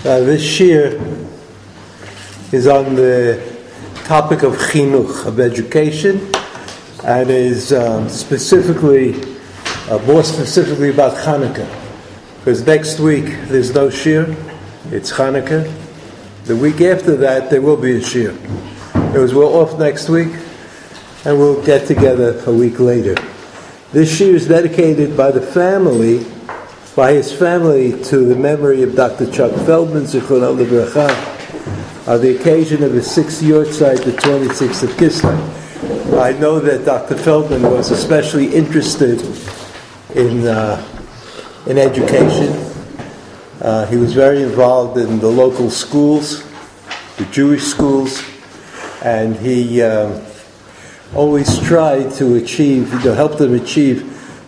This shir is on the topic of chinuch, of education, and is more specifically about Hanukkah. Because next week there's no shir, it's Hanukkah. The week after that there will be a shir. We're off next week, and we'll get together a week later. This shir is dedicated by his family, to the memory of Dr. Chuck Feldman, Zichrono Livracha, on the occasion of his 6th yortzeit, the 26th of Kislev. I know that Dr. Feldman was especially interested in education. He was very involved in the local schools, the Jewish schools, and he always tried to help them achieve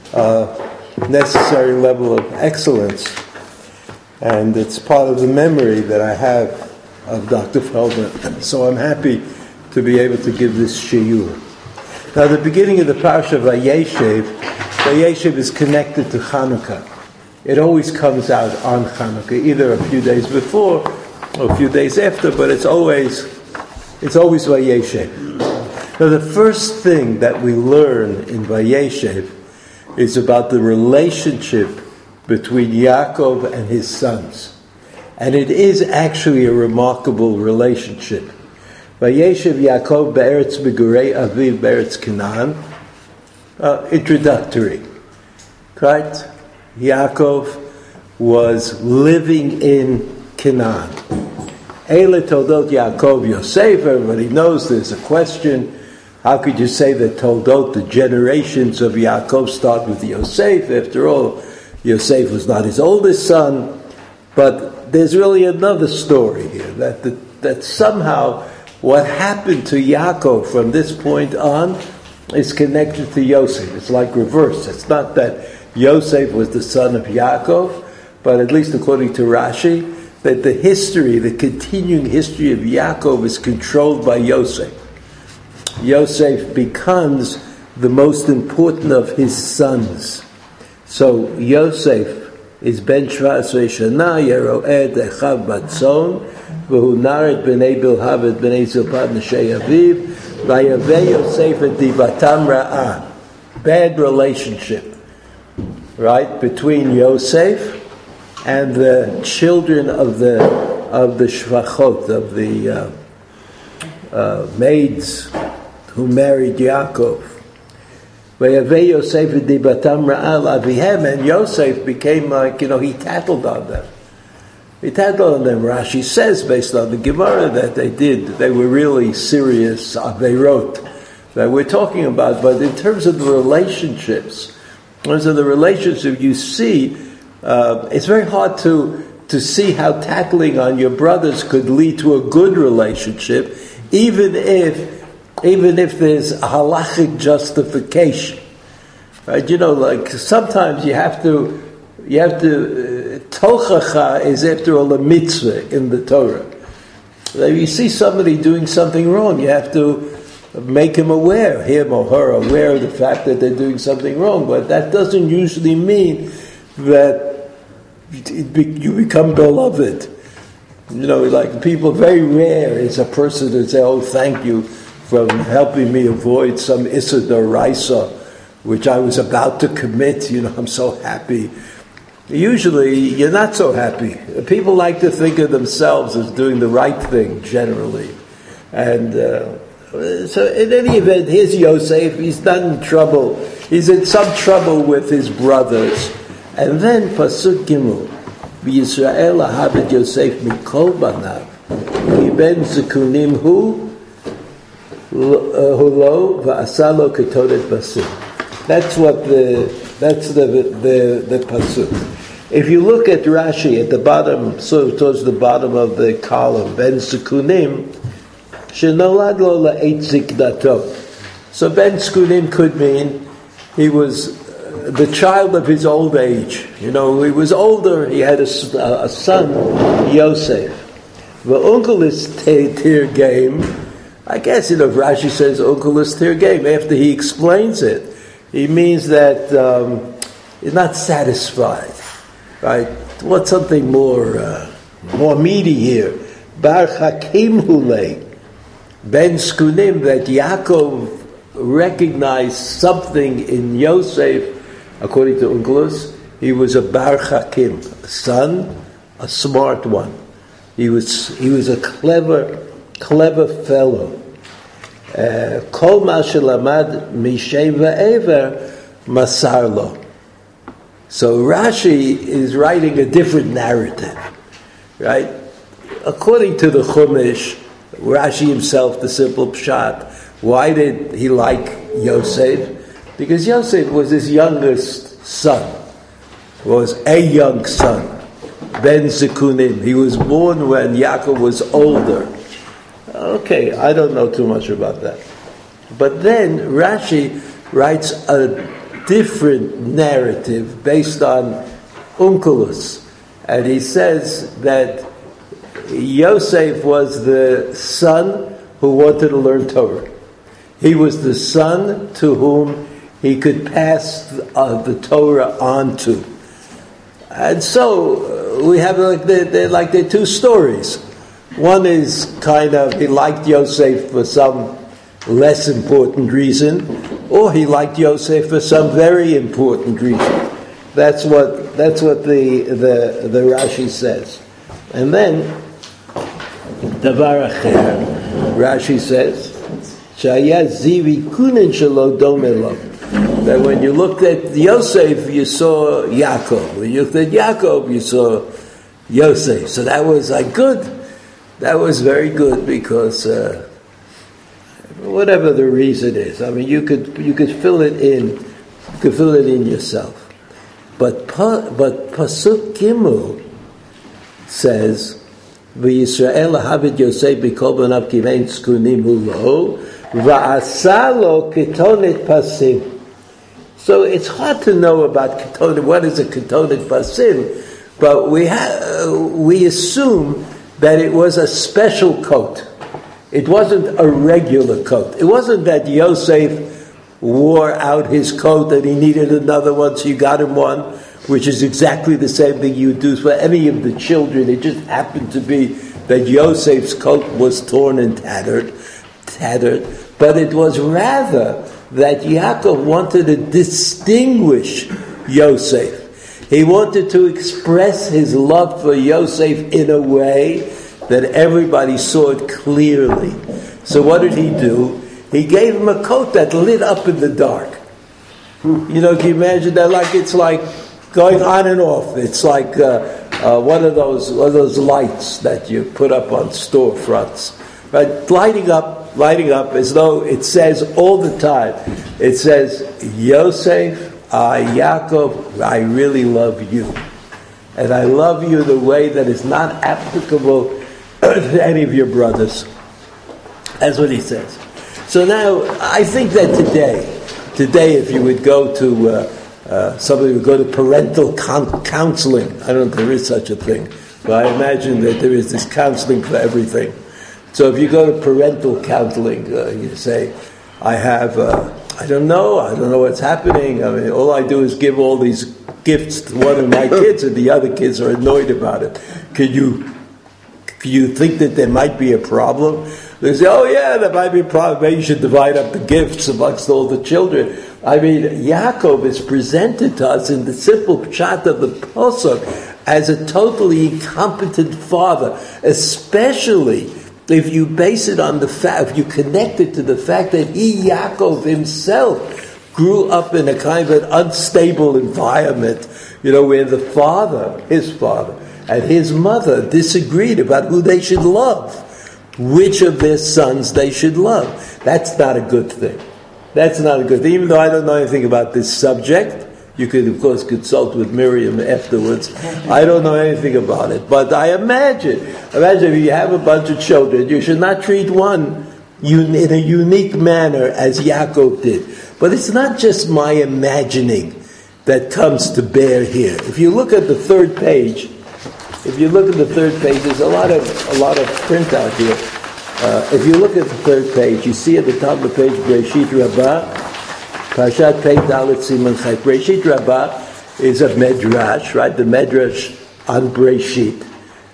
necessary level of excellence, and it's part of the memory that I have of Dr. Feldman. So I'm happy to be able to give this shiur. Now, the beginning of the parasha Vayeshev is connected to Hanukkah. It always comes out on Hanukkah, either a few days before or a few days after, but it's always Vayeshev. Now, the first thing that we learn in Vayeshev is about the relationship between Yaakov and his sons. And it is actually a remarkable relationship. Vayeshev Yaakov be'eretz megurei aviv be'eretz Canaan. Introductory. Right? Yaakov was living in Canaan. Eile toldot Yaakov Yosef. Everybody knows there's a question. How could you say that Toldot, the generations of Yaakov, start with Yosef? After all, Yosef was not his oldest son. But there's really another story here, that somehow what happened to Yaakov from this point on is connected to Yosef. It's like reverse. It's not that Yosef was the son of Yaakov, but at least according to Rashi, that the continuing history of Yaakov is controlled by Yosef. Yosef becomes the most important of his sons. So Yosef is ben 17 shana, yeroed echav batzon, v'hu nared b'nei bilhav et b'nei zilpad neshei aviv, v'yaveh Yosef et divatam ra'ah. Bad relationship, right, between Yosef and the children of the shvachot, of the maids who married Yaakov. Vayaveh Yosef dibatam ra'al avihem, and Yosef became like, he tattled on them. He tattled on them. Rashi says, based on the Gemara, that they were really serious averot that we're talking about. But in terms of the relationships, you see, it's very hard to see how tackling on your brothers could lead to a good relationship, even if there's a halachic justification, right? Like sometimes you have to tochacha is after all a mitzvah in the Torah. If you see somebody doing something wrong, you have to make him or her aware of the fact that they're doing something wrong. But that doesn't usually mean that you become beloved. Like people, very rare is a person that say, "Oh, thank you from helping me avoid some Issa D'Oraisa, which I was about to commit. I'm so happy." Usually, you're not so happy. People like to think of themselves as doing the right thing, generally. And so in any event, here's Yosef. He's not in trouble. He's in some trouble with his brothers. And then, Pasuk Gimel, V'Yisrael ahav Yosef mikol banav, ki ben zekunim hu, Hulo va'asalo ketodet basur. That's the pasuk. If you look at Rashi at the bottom, sort of towards the bottom of the column, ben zekunim, shenolad lo la'eit ziknato. So ben zekunim could mean he was the child of his old age. He was older. He had a son, Yosef. V'unkel is tir game. I guess, if Rashi says Unkelus Tirgem, after he explains it, he means that he's not satisfied, right? What's something more, more meaty here. Bar Hakim Hule, Ben Skunim, that Yaakov recognized something in Yosef, according to Onkelos. He was a Bar Hakim, a son, a smart one. He was a clever fellow. Kol ma shelamad mishem va'ever masar lo. So Rashi is writing a different narrative, right? According to the Chumash, Rashi himself, the simple pshat, why did he like Yosef? Because Yosef was his youngest son, was a young son, Ben Zikunim. He was born when Yaakov was older. Okay, I don't know too much about that. But then Rashi writes a different narrative based on Onkelos. And he says that Yosef was the son who wanted to learn Torah. He was the son to whom he could pass the Torah on to. And so we have they're two stories. One is kind of he liked Yosef for some less important reason, or he liked Yosef for some very important reason. That's what the Rashi says. And then Davar Acher, Rashi says, Shaya zivi kunin shelo domelo. That when you looked at Yosef, you saw Yaakov. When you looked at Yaakov, you saw Yosef. So that was good. That was very good because whatever the reason is, I mean, you could fill it in. You could fill it in yourself. But Pasuk Gimel says, "V'Yisrael havid Yosef b'kol banav kivein skunim hulo va'asa lo ketonet pasim." So it's hard to know about ketonet. What is a ketonet pasim? But we assume that it was a special coat. It wasn't a regular coat. It wasn't that Yosef wore out his coat and he needed another one, so you got him one, which is exactly the same thing you do for any of the children. It just happened to be that Yosef's coat was torn and tattered. But it was rather that Yaakov wanted to distinguish Yosef. He wanted to express his love for Yosef in a way that everybody saw it clearly. So what did he do? He gave him a coat that lit up in the dark. Can you imagine that? It's like going on and off. It's like one of those lights that you put up on storefronts, right? Lighting up as though it says all the time. It says, Yosef, Yaakov, I really love you. And I love you the way that is not applicable to any of your brothers. That's what he says. So now, I think that today if you would go to, somebody would go to parental counseling. I don't know if there is such a thing, but I imagine that there is this counseling for everything. So if you go to parental counseling, you say, I don't know what's happening. I mean, all I do is give all these gifts to one of my kids, and the other kids are annoyed about it. Can you think that there might be a problem? They say, oh yeah, there might be a problem. Maybe you should divide up the gifts amongst all the children. I mean, Yaakov is presented to us in the simple pshat of the Pasuk as a totally incompetent father, especially if you base it on the fact, if you connect it to the fact that Yaakov himself grew up in a kind of an unstable environment, where the father, his father, and his mother disagreed about who they should love, which of their sons they should love. That's not a good thing. That's not a good thing. Even though I don't know anything about this subject, you could, of course, consult with Miriam afterwards. I don't know anything about it. But I imagine if you have a bunch of children, you should not treat one in a unique manner as Yaakov did. But it's not just my imagining that comes to bear here. If you look at the third page, there's a lot of printout here. If you look at the third page, you see at the top of the page, Breshit Rabbah, Parshat Pei Dalet Siman Chet. Breshit Rabbah is a medrash, right? The medrash on Breshit.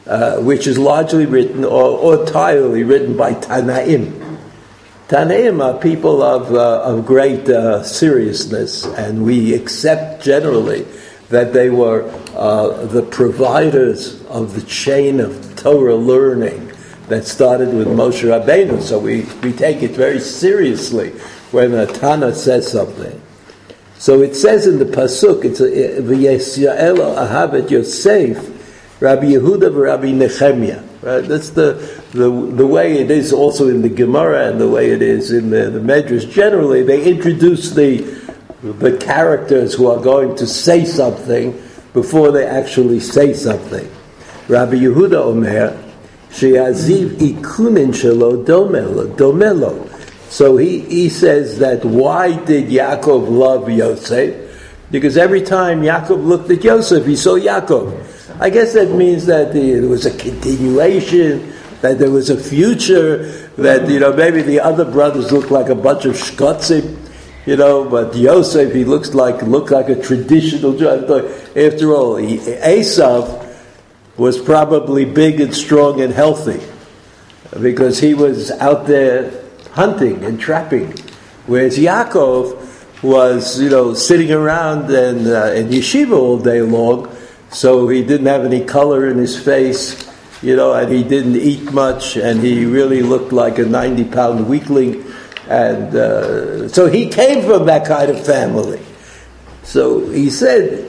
which is largely written or entirely written by Tanaim. Tanaim are people of great seriousness, and we accept generally that they were the providers of the chain of Torah learning that started with Moshe Rabbeinu. So we take it very seriously when a Tana says something. So it says in the Pasuk, it's V'Yisrael Ahavet Yosef, Rabbi Yehuda v'Rabbi Nechemia. Right? That's the way it is also in the Gemara and the way it is in the Medrash. Generally, they introduce the characters who are going to say something before they actually say something. Rabbi Yehuda Omer, She'aziv ikunin shelo domelo. So he says that why did Yaakov love Yosef? Because every time Yaakov looked at Yosef, he saw Yaakov. I guess that means that there was a continuation, that there was a future, that maybe the other brothers looked like a bunch of shkotzim, but Yosef, he looked like a traditional Jew. After all, Esav was probably big and strong and healthy because he was out there hunting and trapping, whereas Yaakov was, sitting around and in yeshiva all day long, so he didn't have any color in his face, and he didn't eat much, and he really looked like a 90-pound weakling, and so he came from that kind of family. So he said,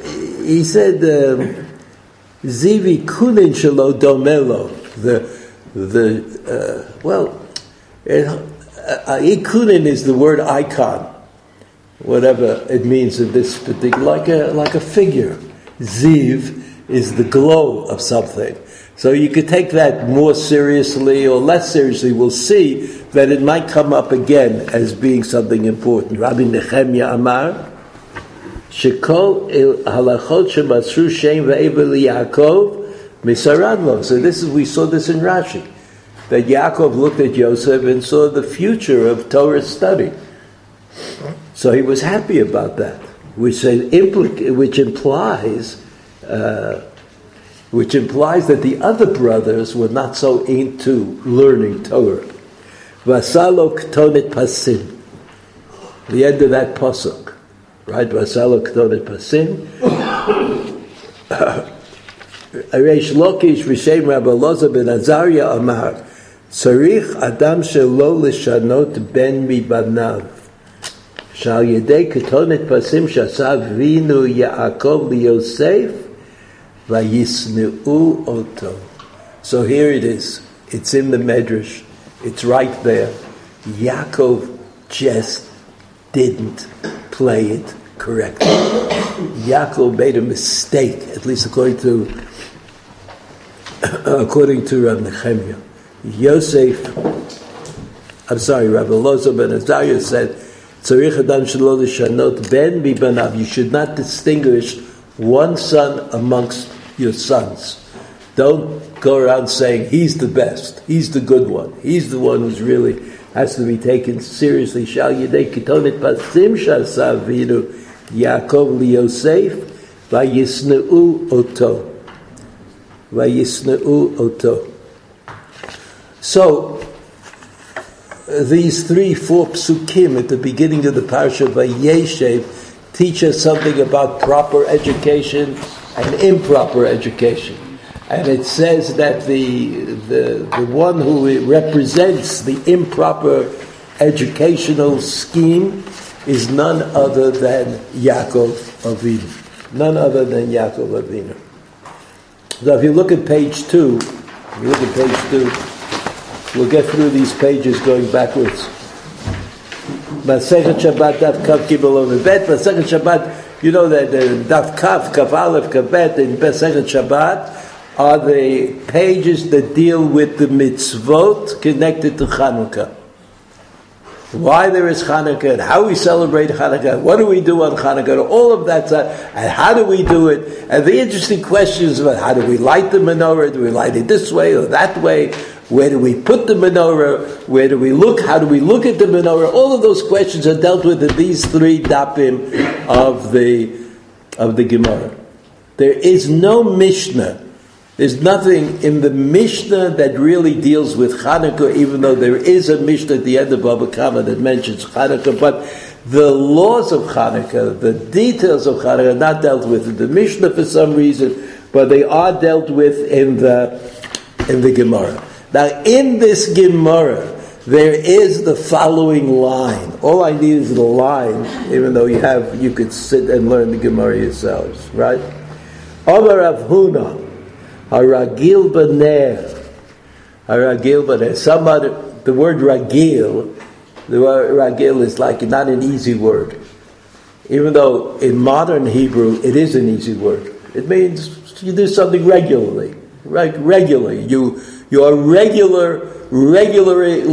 Zivi kunin shelo domelo. Ikunin is the word icon, whatever it means in this particular, like a figure. Ziv is the glow of something. So you could take that more seriously or less seriously. We'll see that it might come up again as being something important. Rabbi Nechemia Amar, Shekol halachot shemasru shem ve'evel Yaakov misaradlo. So we saw this in Rashi, that Yaakov looked at Yosef and saw the future of Torah study. So he was happy about that, which implies that the other brothers were not so into learning Torah. Vasalo ktonet pasim. The end of that pasuk, right? Vasalo ktonet pasim. Reish Lakish v'shem Rabbi Elazar ben Azariah Amar, Tzarich Adam shelo lishanot ben mibanav. Shal yedei ketonet pasim shasav vinu Yaakov liyosef vayisneu oto. So here it is. It's in the Medrash. It's right there. Yaakov just didn't play it correctly. Yaakov made a mistake, at least according to Rav Nechemia. Rabbi Elazar ben Azariah said, Tzarich Adam shelo lishanot ben bibanav. You should not distinguish one son amongst your sons. Don't go around saying he's the best, he's the good one, he's the one who's really has to be taken seriously. Shal yedei kitonet pasim shasav vinu Yaakov liyosef vayisneu oto. Vayisneu oto. So these 3-4 psukim at the beginning of the parasha Vayeshev teach us something about proper education and improper education. And it says that the one who represents the improper educational scheme is none other than Yaakov Avinu. None other than Yaakov Avinu. So if you look at page 2, we'll get through these pages going backwards. Masechet Shabbat Daf Kav Gimel Amud Bet. Masechet Shabbat, you know that the Daf Kav Aleph Kav Bet in Masechet Shabbat are the pages that deal with the mitzvot connected to Chanukah. Why there is Chanukah, and how we celebrate Chanukah, what do we do on Chanukah, all of that, and how do we do it, and the interesting questions about how do we light the menorah, do we light it this way or that way, where do we put the menorah, where do we look, how do we look at the menorah, all of those questions are dealt with in these 3 dapim of the Gemara. There is no Mishnah There's nothing in the Mishnah that really deals with Hanukkah, even though there is a Mishnah at the end of Baba Kama that mentions Hanukkah, but the laws of Hanukkah, the details of Hanukkah are not dealt with in the Mishnah for some reason, but they are dealt with in the Gemara. Now, in this Gemara, there is the following line. All I need is the line, even though you could sit and learn the Gemara yourselves, right? Amar Rav Huna, Haragil B'ner, Haragil B'ner. The word Ragil, is like not an easy word. Even though in modern Hebrew it is an easy word. It means you do something regularly. Regularly. You are regularly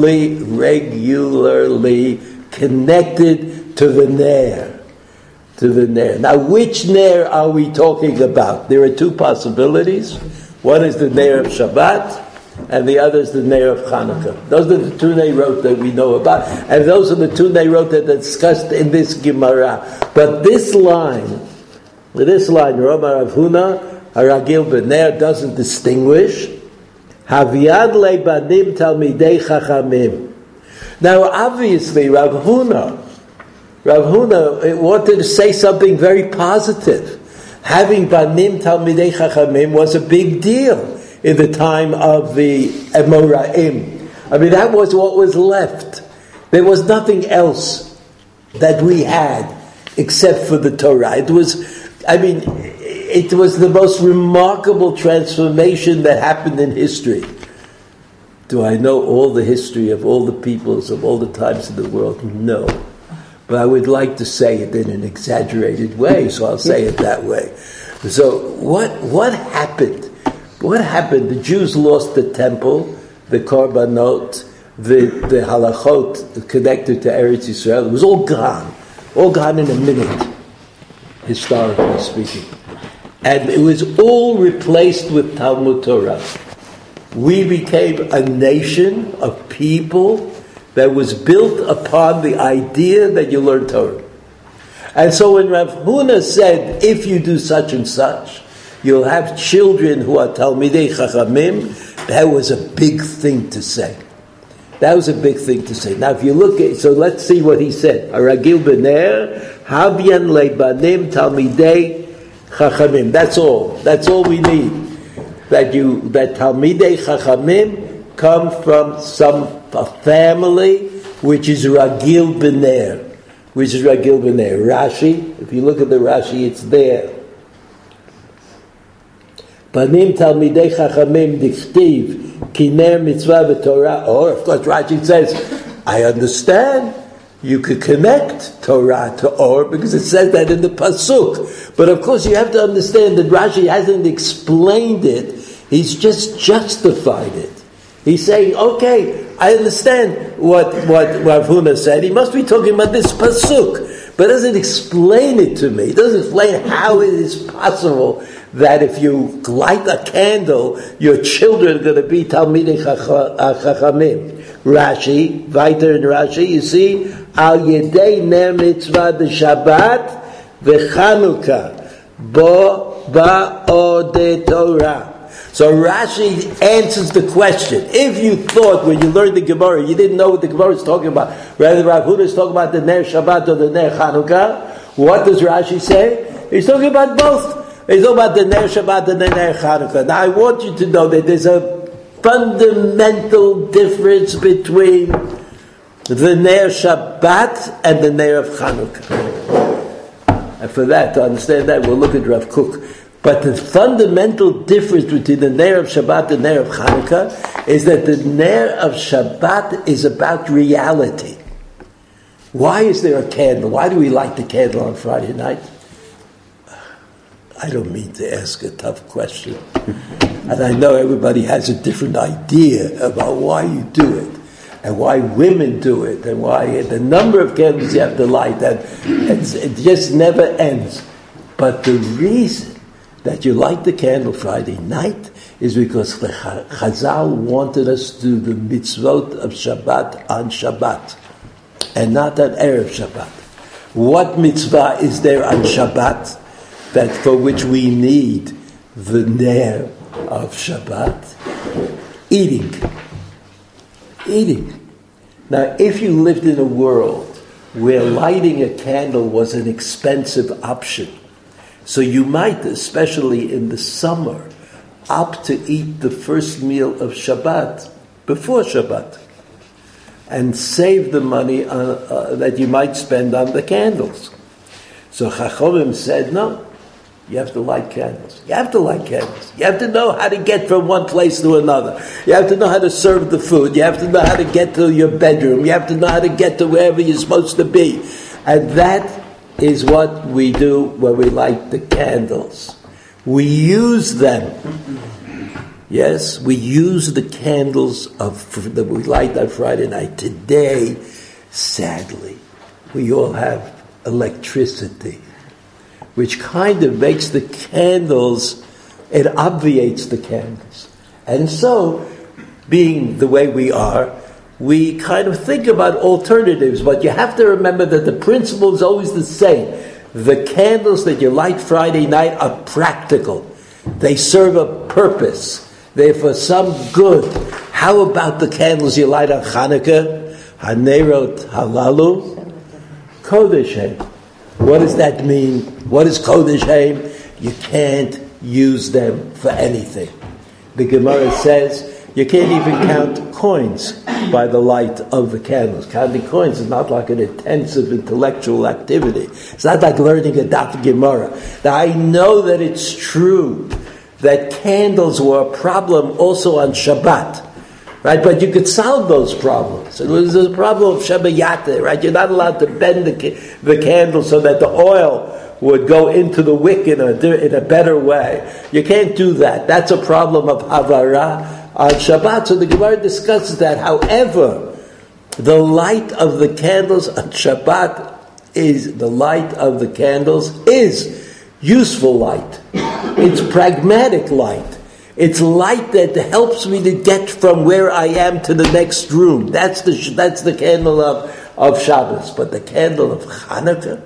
connected to the Ner. To the Ner. Now, which Ner are we talking about? There are two possibilities. One is the Ner of Shabbat, and the other is the Ner of Chanukah. Those are the two Neirot that we know about, and those are the two Neirot that are discussed in this Gemara. But this line, Roma Rav Huna, Haragil B'ner, doesn't distinguish. Havyad lebanim talmidei chachamim. Now, obviously, Rav Huna wanted to say something very positive. Having banim talmidei chachamim was a big deal in the time of the Amoraim. I mean, that was what was left. There was nothing else that we had except for the Torah. It was the most remarkable transformation that happened in history. Do I know all the history of all the peoples of all the times of the world? No. But I would like to say it in an exaggerated way, so I'll say it that way. So what happened? What happened? The Jews lost the temple, the korbanot, the halachot connected to Eretz Yisrael. It was all gone in a minute, historically speaking. And it was all replaced with Talmud Torah. We became a nation of people that was built upon the idea that you learn Torah. And so when Rav Huna said, if you do such and such, you'll have children who are Talmidei Chachamim, that was a big thing to say. That was a big thing to say. Now if you look at, so let's see what he said. Haragil B'ner, Havyan Leibanim Talmidei Chachamim. That's all. That's all we need. That Talmidei Chachamim come from a family which is Ragil B'ner. Rashi, if you look at the Rashi, it's there. Panim Talmidei Chachamim Dichtiv Kiner Mitzvah V'Torah. Or, of course, Rashi says, I understand you could connect Torah to Or because it says that in the Pasuk. But of course, you have to understand that Rashi hasn't explained it. He's just justified it. He's saying, okay, I understand what Rav Huna said. He must be talking about this pasuk, but doesn't explain it to me. He doesn't explain how it is possible that if you light a candle, your children are going to be Talmidei Chachamim. Rashi, weiter in Rashi, you see, Al Yedei Ner Mitzvah de Shabbat v'Chanukah Bo Ba'ode Torah. So Rashi answers the question. If you thought when you learned the Gemara, you didn't know what the Gemara is talking about, rather Rav Huna is talking about the Ner Shabbat or the Ner Chanukah, what does Rashi say? He's talking about both. He's talking about the Ner Shabbat and the Ner Chanukah. Now I want you to know that there's a fundamental difference between the Ner Shabbat and the Ner of Chanukah. And for that, to understand that, we'll look at Rav Kook. But the fundamental difference between the Ner of Shabbat and the Ner of Chanukah is that the Ner of Shabbat is about reality. Why is there a candle? Why do we light the candle on Friday night? I don't mean to ask a tough question. And I know everybody has a different idea about why you do it, and why women do it, and why the number of candles you have to light, and it just never ends. But the reason that you light the candle Friday night is because Chazal wanted us to do the mitzvot of Shabbat on Shabbat and not on Erev Shabbat. What mitzvah is there on Shabbat that for which we need the Ner of Shabbat? Eating. Now, if you lived in a world where lighting a candle was an expensive option, so you might, especially in the summer, opt to eat the first meal of Shabbat before Shabbat and save the money that you might spend on the candles. So Chachamim said, no, you have to light candles. You have to light candles. You have to know how to get from one place to another. You have to know how to serve the food. You have to know how to get to your bedroom. You have to know how to get to wherever you're supposed to be. And that is what we do when we light the candles. We use them. Yes, we use the candles that we light on Friday night. Today, sadly, we all have electricity, which kind of makes the candles, it obviates the candles. And so, being the way we are, we kind of think about alternatives, but you have to remember that the principle is always the same. The candles that you light Friday night are practical. They serve a purpose. They're for some good. How about the candles you light on Hanukkah? Hanerot halalu kodesh heim. What does that mean? What is kodesh heim? You can't use them for anything. The Gemara says you can't even count coins by the light of the candles. Counting coins is not like an intensive intellectual activity. It's not like learning a Daf Gemara. Now I know that it's true that candles were a problem also on Shabbat, right? But you could solve those problems. It was a problem of Shabbayate, right? You're not allowed to bend the candle so that the oil would go into the wick in a better way. You can't do that. That's a problem of Havara on Shabbat. So the Gemara discusses that. However, the light of the candles on Shabbat is useful light. It's pragmatic light. It's light that helps me to get from where I am to the next room. That's the candle of Shabbos. But the candle of Hanukkah,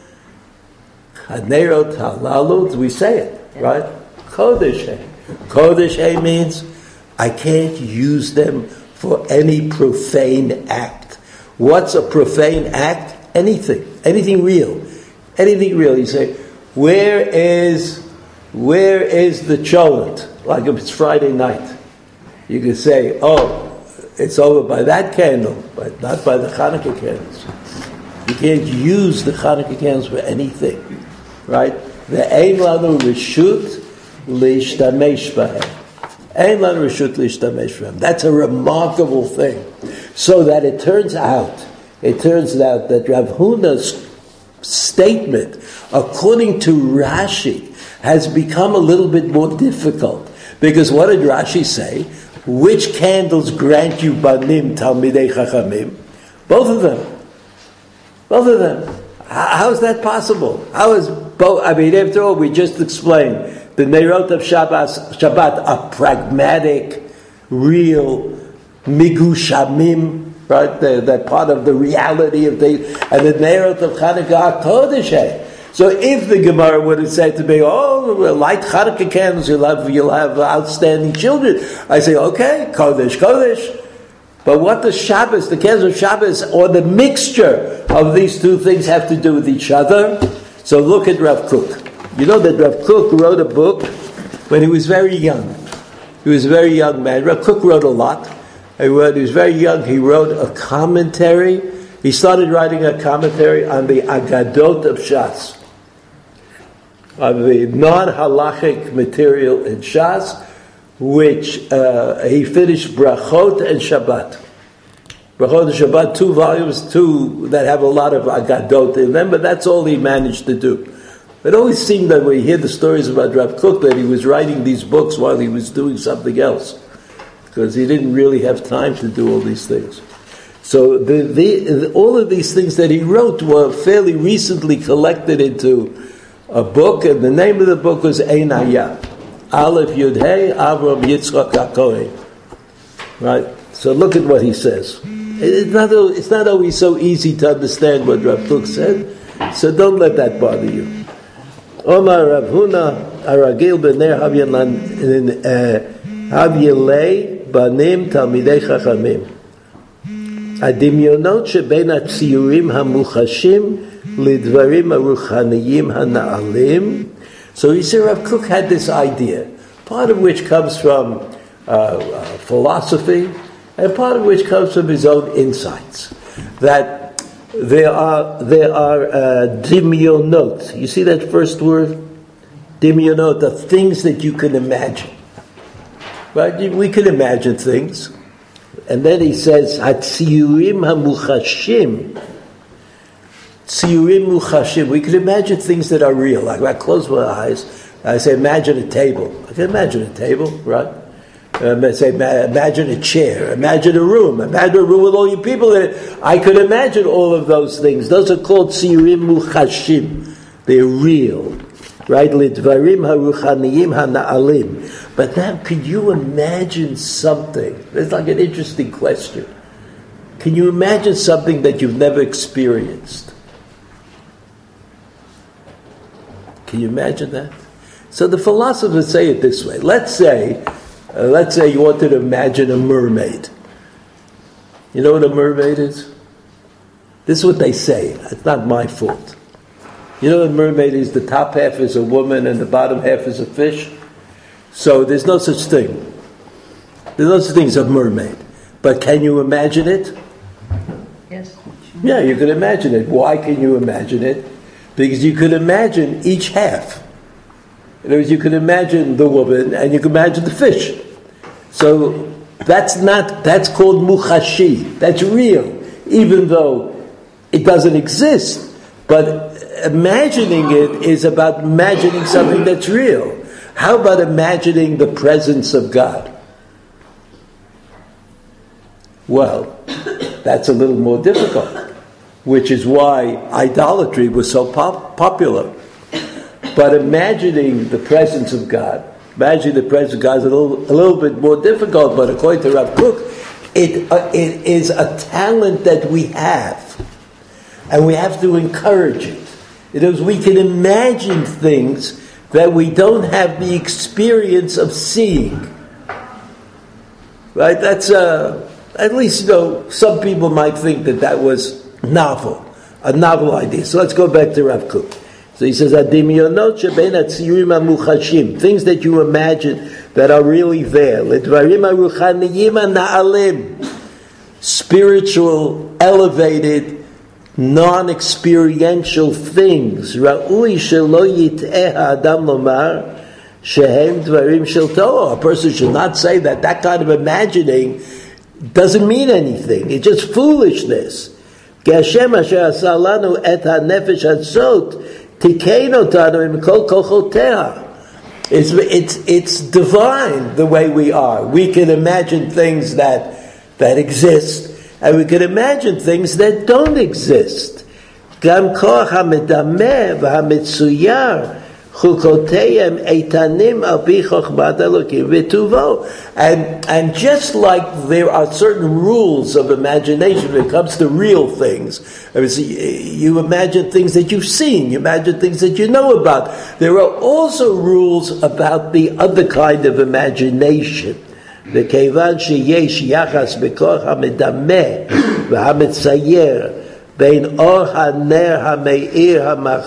Hanerot halalu, we say it, right? Kodesh heim. Kodesh heim means I can't use them for any profane act. What's a profane act? Anything real. You say, where is the cholent? Like if it's Friday night. You could say, it's over by that candle, but not by the Hanukkah candles. You can't use the Hanukkah candles for anything. Right? Ve'ein lanu reshut l'ishtamesh bahem. Ein lanu reshut l'ishtamesh bahem. That's a remarkable thing. So that it turns out that Rav Huna's statement, according to Rashi, has become a little bit more difficult. Because what did Rashi say? Which candles grant you banim talmidei chachamim? Both of them. How is that possible? How is both? I mean, after all, we just explained the Neirot of Shabbat are pragmatic, real, migushamim, right? They're part of the reality of things. And the Neirot of Chanukah are kodesh. So if the Gemara would have said to me, light Chanukah candles, you'll have outstanding children, I say, okay, kodesh. But what does Shabbos, the candles of Shabbos, or the mixture of these two things have to do with each other? So look at Rav Kook. You know that Rav Kook wrote a book when he was very young. He was a very young man. Rav Kook wrote a lot. He was very young. He wrote a commentary. He started writing a commentary on the Agadot of Shas, of the non-halachic material in Shas, which he finished Brachot and Shabbat. Brachot and Shabbat, 2 volumes, that have a lot of Agadot in them, but that's all he managed to do. It always seemed that when you hear the stories about Rav Kook that he was writing these books while he was doing something else, because he didn't really have time to do all these things. So all of these things that he wrote were fairly recently collected into a book, and the name of the book was Ein Hayah. Aleph Yud Hey Avram Yitzchak HaKohen. Right? So look at what he says. It's not always so easy to understand what Rav Kook said, so don't let that bother you. Omar Rav Huna הרגיל בנר הווילי בנים תלמידי חכמים. הדמיונות שבין הציורים המוחשים לדברים הרוחניים הנעלים. So you see, Rav Kook had this idea, part of which comes from philosophy, and part of which comes from his own insights. That there are dimyonot. You see that first word? Dimyonot, the things that you can imagine. Right? We can imagine things. And then he says, Hatziyurim hamuchashim. Tziyurim muchashim. We can imagine things that are real. Like I close my eyes, I say, imagine a table. I can imagine a table, right? I say, imagine a chair. Imagine a room. Imagine a room with all you people in it. I could imagine all of those things. Those are called tziyurim muchashim. They're real. Right? Lidvarim haruchaniyim hana'alim. But now, could you imagine something? It's like an interesting question. Can you imagine something that you've never experienced? Can you imagine that? So the philosophers say it this way. Let's say you wanted to imagine a mermaid. You know what a mermaid is? This is what they say. It's not my fault. You know what a mermaid is? The top half is a woman and the bottom half is a fish. So there's no such thing. There's no such thing as a mermaid. But can you imagine it? Yes. Yeah, you can imagine it. Why can you imagine it? Because you can imagine each half. In other words, you can imagine the woman and you can imagine the fish. So that's called muchashi. That's real, even though it doesn't exist. But imagining it is about imagining something that's real. How about imagining the presence of God? Well, that's a little more difficult, which is why idolatry was so popular. But imagining the presence of God, is a little bit more difficult, but according to Rav Kook, it is a talent that we have, and we have to encourage it. It is, we can imagine things that we don't have the experience of seeing. Right? That's at least, some people might think that was novel, a novel idea. So let's go back to Rav Kook. So he says, "Adimyonot shebein hatziyurim hamuchashim," things that you imagine that are really there. Ledvarim haruchaniyim hana'alim, spiritual, elevated, non-experiential things. Ra'ui shelo yit'eh ha'adam lomar shehem dvarim shel Torah. A person should not say that kind of imagining doesn't mean anything. It's just foolishness. Ki Hashem asher asa lanu et ha'nefesh hazot tikein otanu im kol kochoteha. It's divine the way we are. We can imagine things that exist, and we can imagine things that don't exist. Gam koach hamedameh v'hamitzuyar chukoteyem eitanim al pi chochmat Elokim v'tuvo. And just like there are certain rules of imagination when it comes to real things, you imagine things that you've seen, you imagine things that you know about. There are also rules about the other kind of imagination. וכיוון שיש יחס בכוח המדמה והמצייר בין אור הנר המאיר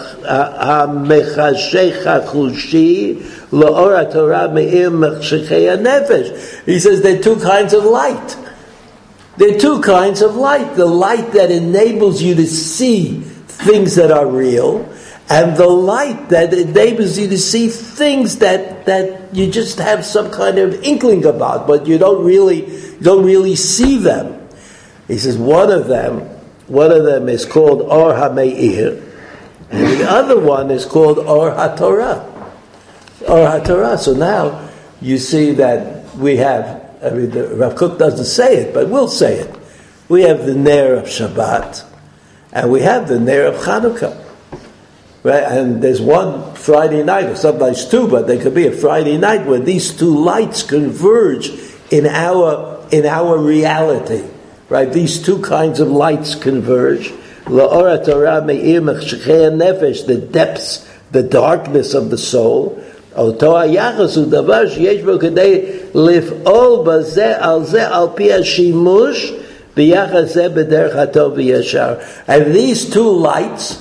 המחשך החושי לאור התורה מאיר מחשכי הנפש. He says there are two kinds of light. There are two kinds of light. The light that enables you to see things that are real, and the light that enables you to see things that you just have some kind of inkling about, but you don't really see them. He says one of them is called Or HaMeir, and the other one is called Or HaTorah. Or HaTorah. So now you see that we have, Rav Kook doesn't say it, but we'll say it. We have the Ner of Shabbat, and we have the Ner of Chanukah. Right? And there's one Friday night, or sometimes two, but there could be a Friday night where these two lights converge in our reality. Right? These two kinds of lights converge. La'or Torah me'ir mechshechei nefesh, the depths, the darkness of the soul. אותו היחס הוא דבר שיש בו כדי לפעול בזה על זה על פי השימוש ביחס זה בדרך הטוב וישר. And these two lights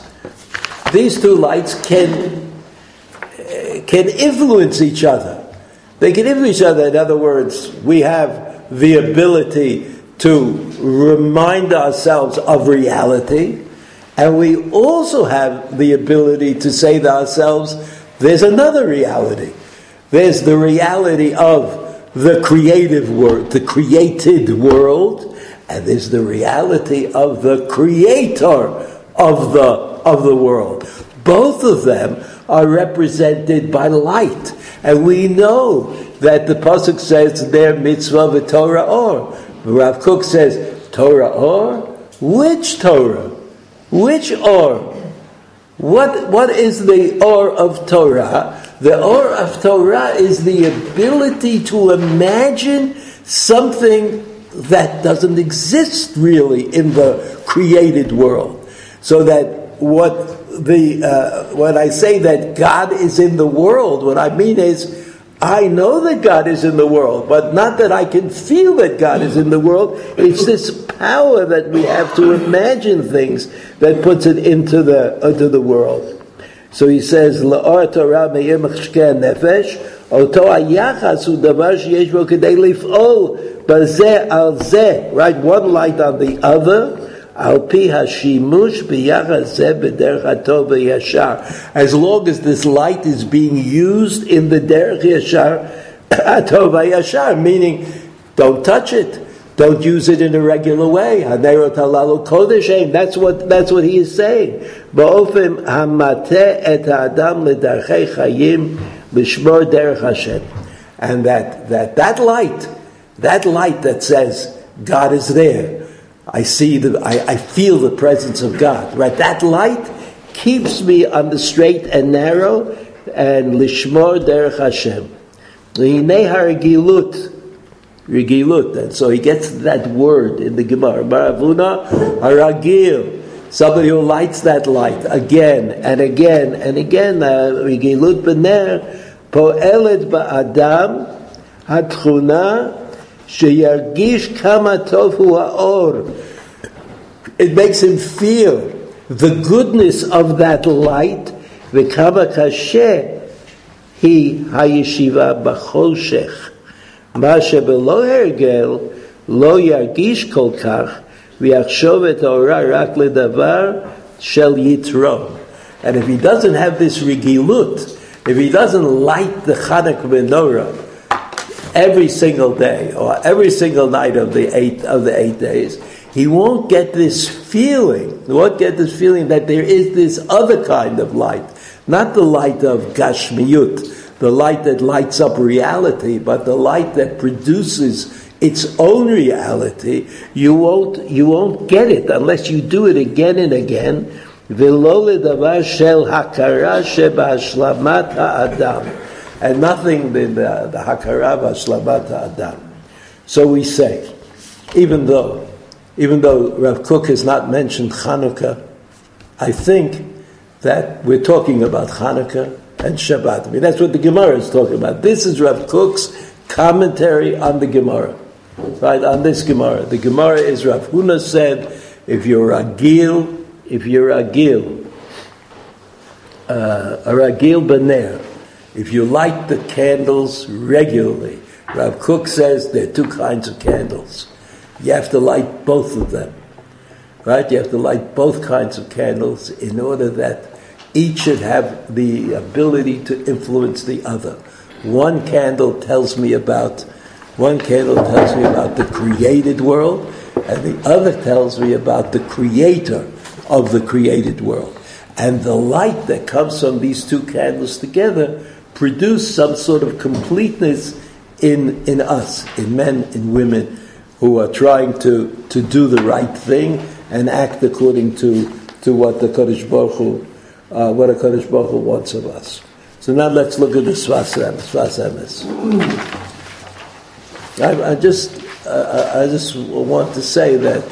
can influence each other. They can influence each other. In other words, we have the ability to remind ourselves of reality, and we also have the ability to say to ourselves, there's another reality. There's the reality of the creative world, the created world, and there's the reality of the creator of the world. Both of them are represented by light. And we know that the Pasuk says their mitzvah v'Torah or. Rav Kook says, Torah or? Which Torah? Which or? What is the or of Torah? The or of Torah is the ability to imagine something that doesn't exist really in the created world. So that when I say that God is in the world, what I mean is I know that God is in the world, but not that I can feel that God is in the world. It's this power that we have to imagine things that puts it into the world. So he says, "La'or Torah me'ir machshkei nefesh, oto hayachas hu davar sheyesh bo kedei lif'ol bazeh al zeh." Right, one light on the other. Al pi hashimush b'yachas zeh b'derech hatov v'yashar. As long as this light is being used in the derech yashar, hatov v'yashar, meaning don't touch it. Don't use it in a regular way. Hanerot halalu kodeshem. That's what he is saying. Ba'ofem hamateh et ha'adam ledarchei chayim l'shmor derech Hashem. And that light that says God is there. I feel the presence of God. Right? That light keeps me on the straight and narrow and lishmor derech Hashem. L'hinei haragilut. Regilut. And so he gets that word in the Gemara. Maravuna haragil. Somebody who lights that light again and again and again. Regilut b'ner po'elet ba'adam hatchuna sheyargish kama tov hu ha'or. It makes him feel the goodness of that light. V'kama kasheh hi hayeshiva b'choshech. מה שבלא הרגל לא ירגיש כל כך ויחשוב את האורה רק לדבר של יתרו. And if he doesn't have this regilut, if he doesn't light the Chanukah menorah every single day or every single night of the eight days, he won't get this feeling. He won't get this feeling that there is this other kind of light, not the light of Gashmiyut, the light that lights up reality, but the light that produces its own reality. You won't get it unless you do it again and again. V'lo ledavar shel hakara sheba'ashlamat ha'adam, and nothing in the hakara v'ashlamat ha'adam. So we say, even though Rav Kook has not mentioned Chanukah, I think that we're talking about Chanukah and Shabbat. I mean, that's what the Gemara is talking about. This is Rav Kook's commentary on the Gemara. Right, on this Gemara. The Gemara is, Rav Huna said, if you're a ragil baner, if you light the candles regularly, Rav Kook says there are two kinds of candles. You have to light both of them. Right? You have to light both kinds of candles in order that each should have the ability to influence the other. One candle tells me about the created world, and the other tells me about the creator of the created world. And the light that comes from these two candles together produce some sort of completeness in us, in men, in women, who are trying to do the right thing and act according to what the Kadosh Baruch Hu wants of us. So now let's look at the Sfas Emes. I just want to say that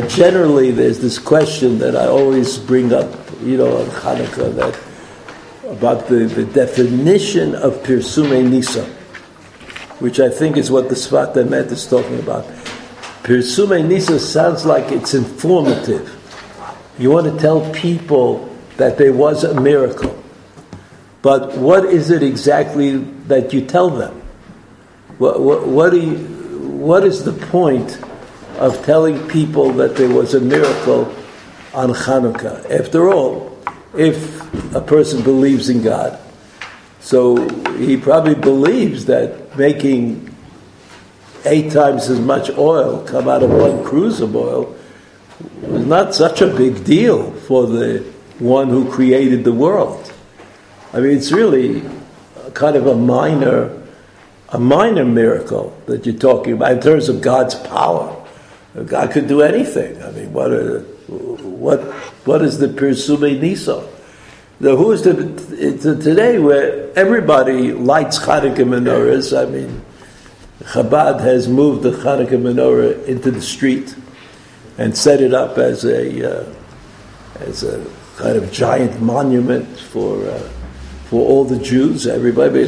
generally there's this question that I always bring up, on Hanukkah, that about the definition of Pirsumei Nisa, which I think is what the Sfat Emet is talking about. Pirsumei Nisa sounds like it's informative. You want to tell people that there was a miracle. But what is it exactly that you tell them? What is the point of telling people that there was a miracle on Hanukkah? After all, if a person believes in God, so he probably believes that making 8 times as much oil come out of one cruse of oil was not such a big deal for the one who created the world. I mean, it's really kind of a minor miracle that you're talking about in terms of God's power. God could do anything. I mean, what is the Pirsumei Nisa? Today where everybody lights Hanukkah menorahs. I mean, Chabad has moved the Hanukkah menorah into the street and set it up as a kind of giant monument for all the Jews. Everybody.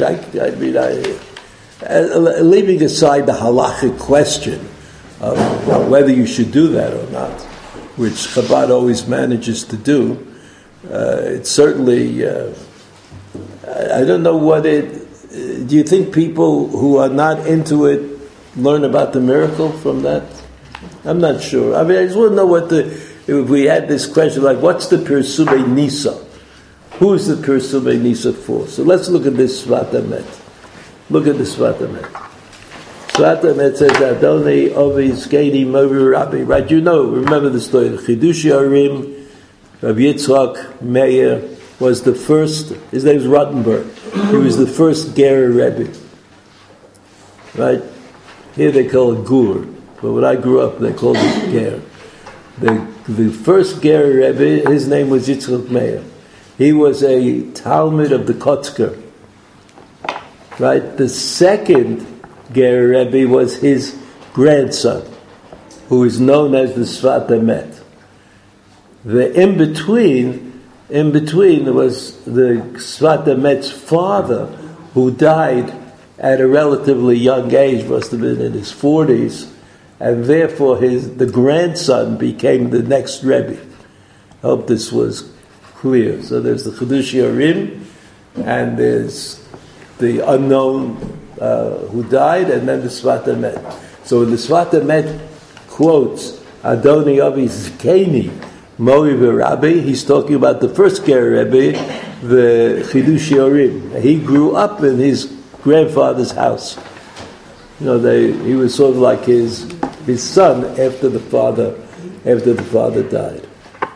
Leaving aside the halachic question of whether you should do that or not, which Chabad always manages to do, it's certainly. I don't know what it. Do you think people who are not into it learn about the miracle from that? I'm not sure. I mean, I just want to know if we had this question, like, what's the Pirsumei Nisa? Who is the Pirsumei Nisa for? So let's look at this Sfat Emet. Look at the Sfat Emet. Sfat Emet says, Adonai Ovi Zkeini Movi Rabbi. Right, remember the story. The Chidushei HaRim, Rabbi Yitzchak Meir was the first, his name is Rottenberg. He was the first Ger Rebbe. Right? Here they call it Gur. But when I grew up, they called it Ger. The first Ger Rebbe, his name was Yitzchak Meir. He was a Talmud of the Kotzker. Right? The second Ger Rebbe was his grandson, who is known as the Sfat Emet. The in between was the Sfat Emet's father, who died at a relatively young age, must have been in his 40s, and therefore the grandson became the next Rebbe. I hope this was clear. So there's the Chidushei HaRim, and there's the unknown who died, and then the Sfat Emet. So when the Sfat Emet quotes Adonai Avi Zkeini Mori v'Rabbi, he's talking about the first Ger Rebbe, the Chidushei HaRim. He grew up in his grandfather's house. He was sort of like his son after the father died.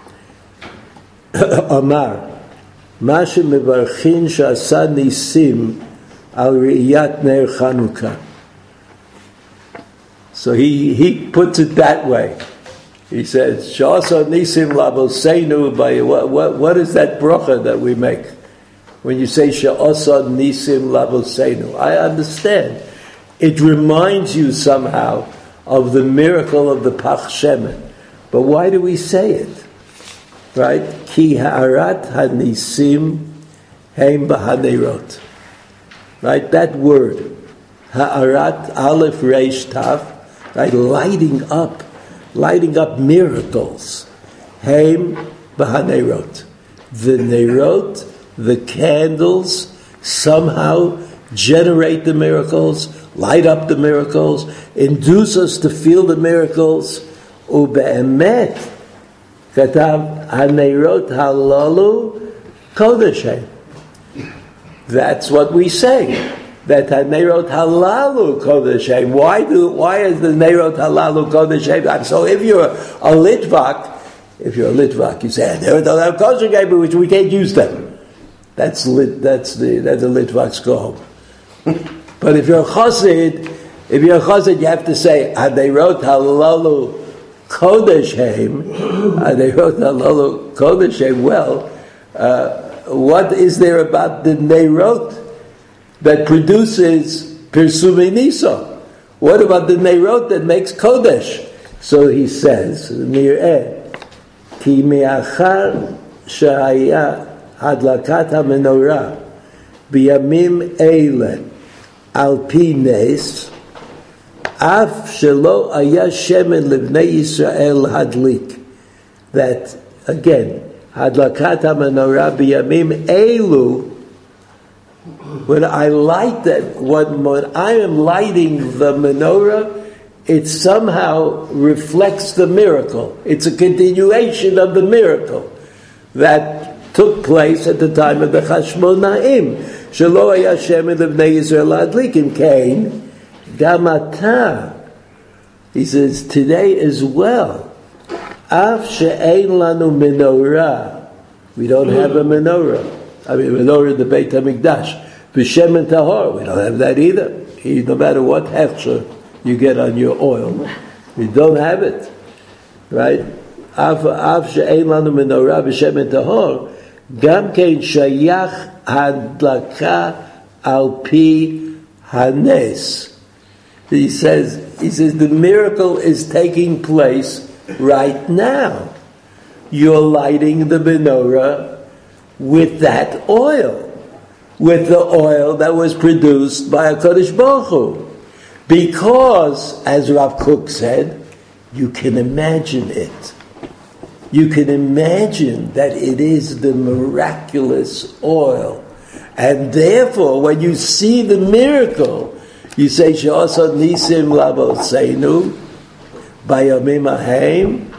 Amar, Mashe mevarchin she'asa nisim al re'iyat ner Chanukah. So he puts it that way. He says, She'asa nisim laboseinu, by what is that bracha that we make? When you say She'asa nisim laboseinu, I understand. It reminds you somehow of the miracle of the Pach Shemen. But why do we say it? Right? Ki ha'arat ha'nisim heim b'hanerot. Right? That word, ha'arat aleph reish tav, right? Lighting up miracles. Heim b'hanerot. The nerot, the candles, somehow generate the miracles, light up the miracles, induce us to feel the miracles. Ube'emet katav hanerot halalu kodeshem. That's what we say. That hanerot halalu kodeshem. Why is the nerot halalu kodeshem? So if you're a Litvak, you say nerot halalu kodeshem, which we can't use them. That's the Litvaks go home. But if you're a Chassid, you have to say hanerot halalu kodeshem. Hanerot halalu kodeshem. Well, what is there about the nerot that produces Pirsumei Nisa? What about the nerot that makes kodesh? So he says, Nir'eh ki me'achar sha'aya הדלקת המנורה בימים אלה על פי נס, אף שלא היה שמן לבני ישראל להדליק. That, again, הדלקת המנורה בימים אלו, when I light that, when I am lighting the menorah, it somehow reflects the miracle. It's a continuation of the miracle that took place at the time of the Chashmonaim. Shelo haya shemen lebnei Yisrael ladlik im kain gam ata. He says today as well. Af she'ein lanu menorah. We don't have a menorah. I mean, menorah in the Beit HaMikdash. V'shemen tahor. We don't have that either. No matter what hechsher you get on your oil, we don't have it, right? Af she'ein lanu menorah v'shemen tahor. Gam kein shayach hadlaka al pi hanes. He says the miracle is taking place right now. You're lighting the menorah with that oil, with the oil that was produced by HaKadosh Baruch Hu. Because, as Rav Kook said, you can imagine it. You can imagine that it is the miraculous oil. And therefore, when you see the miracle, you say, She'asa nisim lavoseinu, bayamim ahem,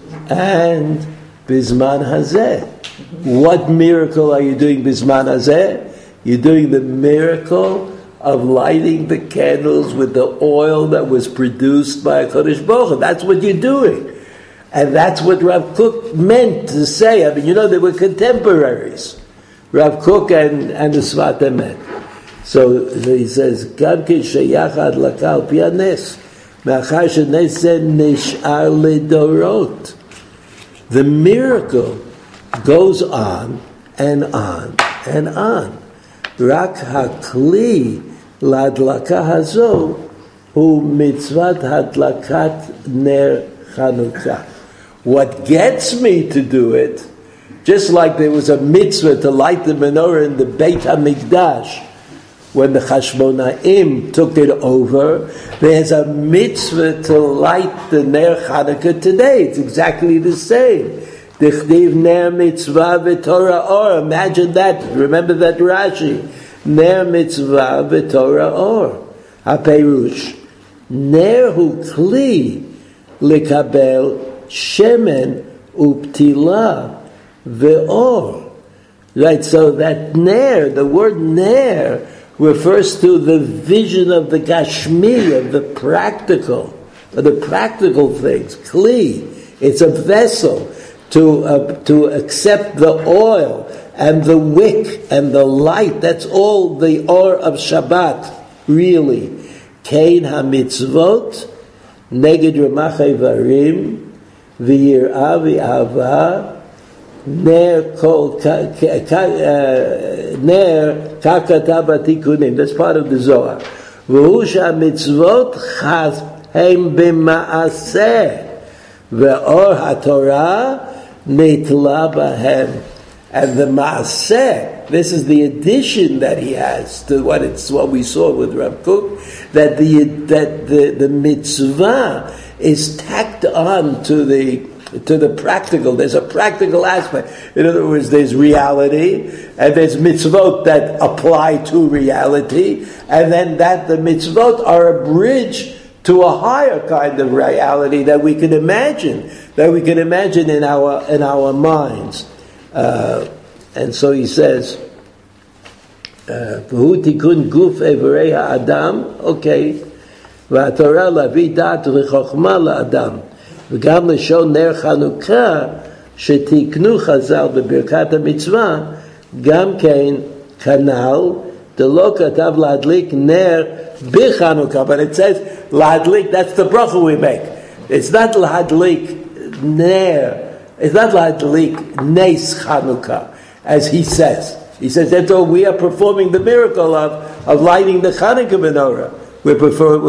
and bizman hazeh. What miracle are you doing bizman hazeh? You're doing the miracle of lighting the candles with the oil that was produced by HaKadosh Baruch Hu. That's what you're doing. And that's what Rav Kook meant to say. I mean, they were contemporaries, Rav Kook and the Sfat Emet. So he says, "Gam ki sheyach hadlaka al pi hanes, me'achar shenes ze nishar ledorot." The miracle goes on and on and on. Rak hakli ladlaka hazo hu mitzvat hadlakat ner Chanukah. What gets me to do it, just like there was a mitzvah to light the menorah in the Beit HaMikdash when the Chashmonaim took it over, there's a mitzvah to light the Ner Chanukah today. It's exactly the same. Dichdiv Ner Mitzvah V'Torah Or. Imagine that. Remember that Rashi. Ner Mitzvah V'Torah Or. HaPerush. Ner Hu Kli Likabel Shemen Uptila Ve'or. Right, so that Ner, the word Ner, refers to the vision of the Gashmi, of the practical things. Kli, it's a vessel to accept the oil and the wick and the light. That's all the or of Shabbat, really. Kein ha-mitzvot, neged ramach ivarim, v'yir'a v'ava, ner kol ner kakata batikunim. That's part of the Zohar. V'hu sha'mitzvot chaz hem b'ma'aseh, ve'or ha'torah nitla bahem. And the ma'aseh, this is the addition that he has to what we saw with Rav Kook, that the mitzvah is tacked on to the practical. There's a practical aspect. In other words, there's reality, and there's mitzvot that apply to reality, and then that the mitzvot are a bridge to a higher kind of reality that we can imagine in our minds. And so he says, "V'hu tikun guf evrei ha'adam." Okay, v'atorah lavi dat v'chochma la'adam, v'gam l'shon ner Chanukah shetiknu Chazal b'birkat ha'mitzvah, gam kein kanal delo katav ladlik ner b'Chanukah. But it says ladlik. That's the bracha we make. It's not ladlik ner. It's not ladlik nes Chanukah, as he says. He says that we are performing the miracle of lighting the Chanukah menorah.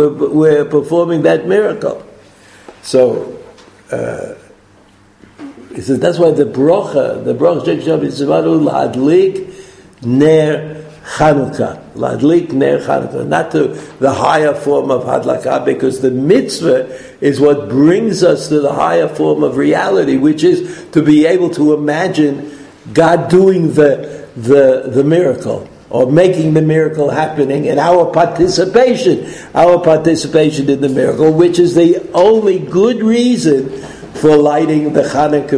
We're performing that miracle. So He says that's why the bracha is Ladlik Ner Chanukah. Ladlik Ner Chanukah. Not the higher form of Hadlakah, because the mitzvah is what brings us to the higher form of reality, which is to be able to imagine God doing the miracle, or making the miracle happening, and our participation in the miracle, which is the only good reason for lighting the Hanukkah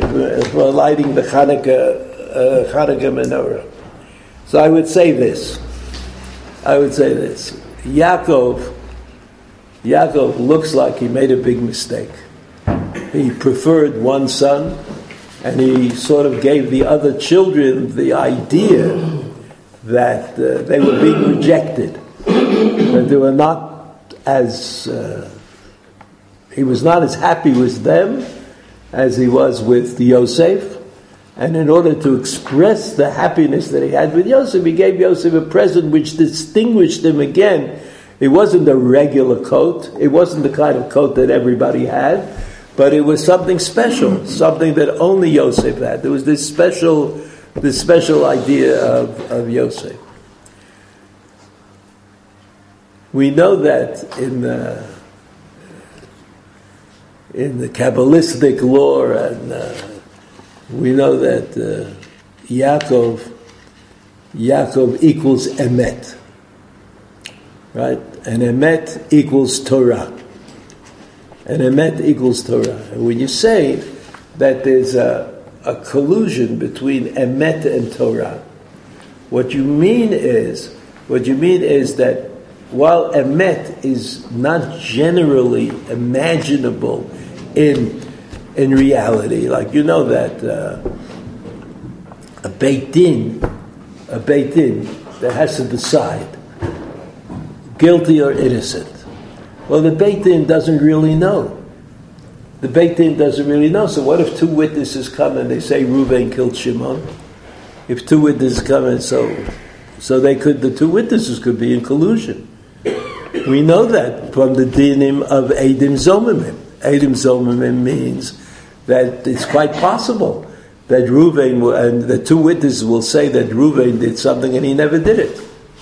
menorah. So I would say this. Yaakov looks like he made a big mistake. He preferred one son, and he sort of gave the other children the idea that they were being rejected, that they were not as he was not as happy with them as he was with Yosef. And in order to express the happiness that he had with Yosef, he gave Yosef a present which distinguished him again. It wasn't a regular coat. It wasn't the kind of coat that everybody had, but it was something special, something that only Yosef had. There was this special idea of Yosef. We know that in the Kabbalistic lore, and we know that Yaakov equals Emet, right? And Emet equals Torah. And when you say that there's a collusion between Emet and Torah, what you mean is that while Emet is not generally imaginable in reality, like you know that a Beit Din that has to decide guilty or innocent. Well, the Beit Din doesn't really know. So what if two witnesses come and they say Reuven killed Shimon? If two witnesses come and so the two witnesses could be in collusion. We know that from the dinim of Eidim Zomimim. Eidim Zomimim means that it's quite possible that Reuven and the two witnesses will say that Reuven did something and he never did it.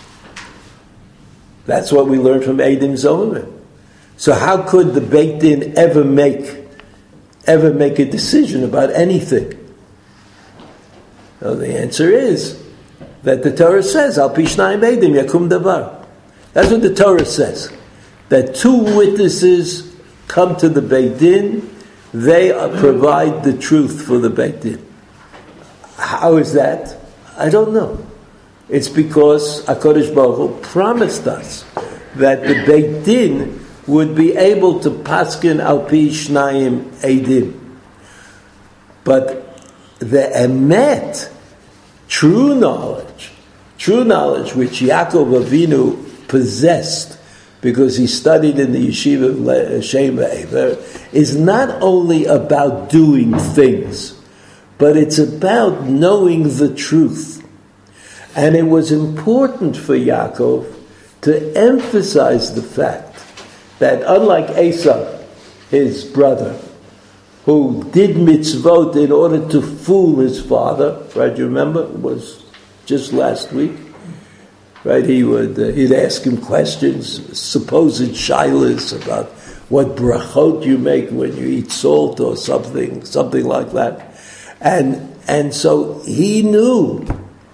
That's what we learned from Eidim Zomimim. So how could the Beit Din ever make a decision about anything? Well, the answer is that the Torah says, Al pi shnayim eidim yakum davar. That's what the Torah says. That two witnesses come to the Beit Din, they provide the truth for the Beit Din. How is that? I don't know. It's because HaKadosh Baruch Hu promised us that the Beit Din would be able to paskin al pi shnayim eidim. But the emet, true knowledge, which Yaakov Avinu possessed because he studied in the yeshiva of Shem V'Ever, is not only about doing things, but it's about knowing the truth. And it was important for Yaakov to emphasize the fact that unlike Esau, his brother, who did mitzvot in order to fool his father, right? You remember? It was just last week. Right, he'd ask him questions, supposed shilas about what brachot you make when you eat salt or something like that, and so he knew,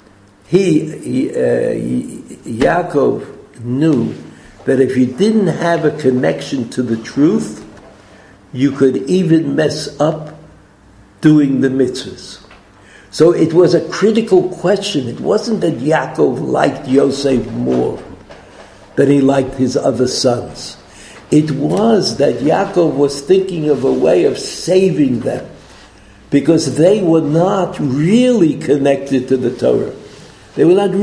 Yaakov knew that if you didn't have a connection to the truth, you could even mess up doing the mitzvahs. So it was a critical question. It wasn't that Yaakov liked Yosef more than he liked his other sons. It was that Yaakov was thinking of a way of saving them because they were not really connected to the Torah. They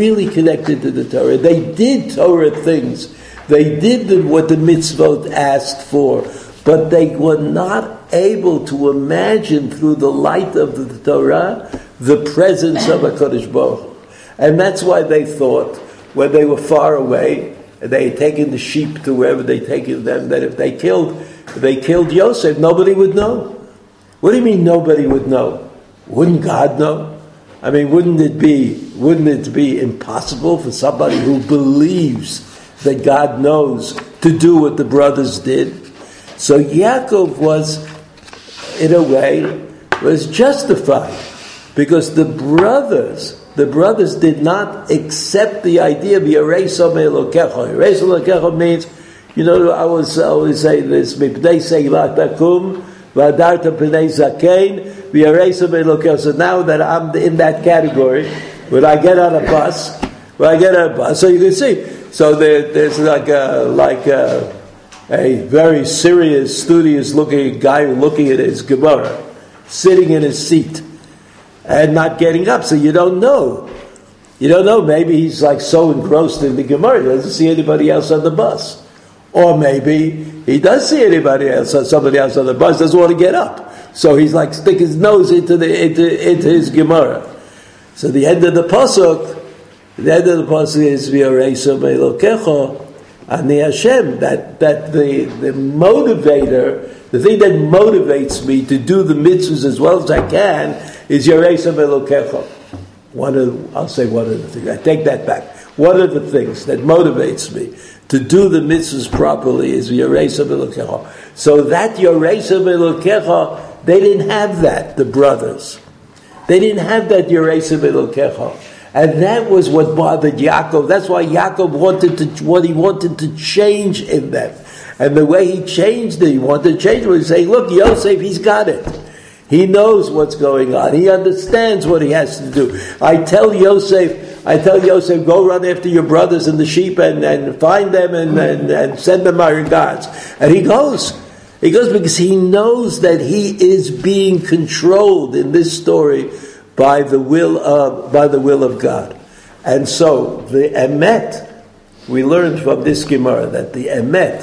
did Torah things. They did what the mitzvot asked for, but they were not able to imagine through the light of the Torah the presence of HaKadosh Baruch Hu. And that's why they thought, when they were far away, they had taken the sheep to wherever they'd taken them, that if they killed Yosef, nobody would know. What do you mean nobody would know? Wouldn't God know? I mean, wouldn't it be impossible for somebody who believes that God knows to do what the brothers did? So Yaakov was, in a way, was justified because the brothers did not accept the idea of Yereisa Me'elokecha. Yereisa Me'elokecha means, I always say this, Mipnei Seilat Takum, V'adarta Pnei Zakein, V'Yereisa Me'elokecha. So now that I'm in that category, when I get on a bus, so you can see, so there's like a very serious, studious looking guy looking at his Gemara, sitting in his seat and not getting up. So you don't know. Maybe he's like so engrossed in the Gemara, he doesn't see anybody else on the bus. Or maybe he does see somebody else on the bus, doesn't want to get up. So he's like stick his nose into his Gemara. So the end of the pasuk is V'Yoreisa Me'elokecha Ani Hashem, that the motivator, the thing that motivates me to do the mitzvahs as well as I can is Yereisa Me'elokecha. I'll say one of the things. I take that back. One of the things that motivates me to do the mitzvahs properly is Yereisa Me'elokecha. So that Yereisa Me'elokecha, they didn't have that, the brothers. They didn't have that Yereisa Me'elokecha. And that was what bothered Yaakov. That's why Yaakov wanted to change in them. And the way he changed it, he wanted to change it, was saying, look, Yosef, he's got it. He knows what's going on. He understands what he has to do. I tell Yosef, go run after your brothers and the sheep and find them and send them my regards. And he goes. He goes because he knows that he is being controlled in this story by the will of God. And so the emet, we learned from this Gemara that the emet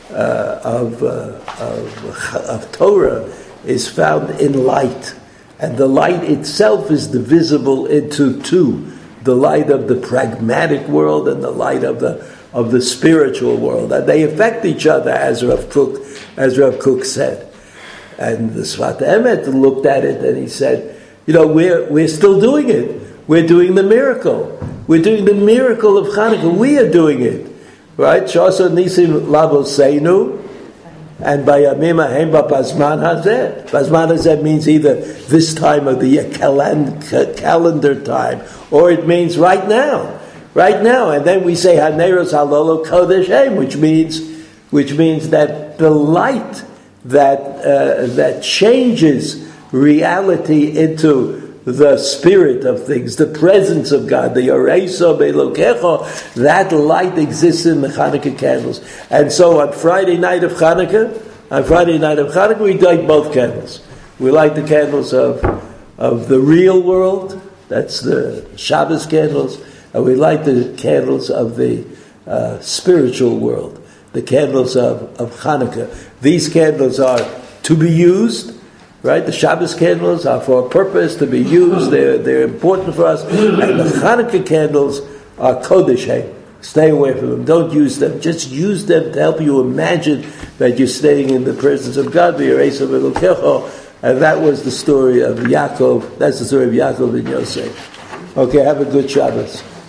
of Torah is found in light, and the light itself is divisible into two: the light of the pragmatic world and the light of the spiritual world, and they affect each other, as Rav Kook said. And the Sfat Emet looked at it and he said, we're still doing it. We're doing the miracle. We're doing the miracle of Chanukah. We are doing it. Right? Shasa Nisim Laboseinu, and Bayamim Ahem B'Pazman Hazeh. Pazman Hazeh means either this time of the year, calendar time, or it means right now. Right now. And then we say Haneros Halolo Kodesh Hem, which means that the light that changes reality into the spirit of things, the presence of God, the Yoreisa Me'elokecha, that light exists in the Chanukah candles. And so on Friday night of Chanukah, we light both candles. We light the candles of the real world, that's the Shabbos candles, and we light the candles of the spiritual world, the candles of Chanukah. These candles are to be used. Right, the Shabbos candles are for a purpose to be used. They're important for us, and the Chanukah candles are kodesh. Hey, stay away from them. Don't use them. Just use them to help you imagine that you're staying in the presence of God. And that was the story of Yaakov. That's the story of Yaakov and Yosef. Okay, have a good Shabbos.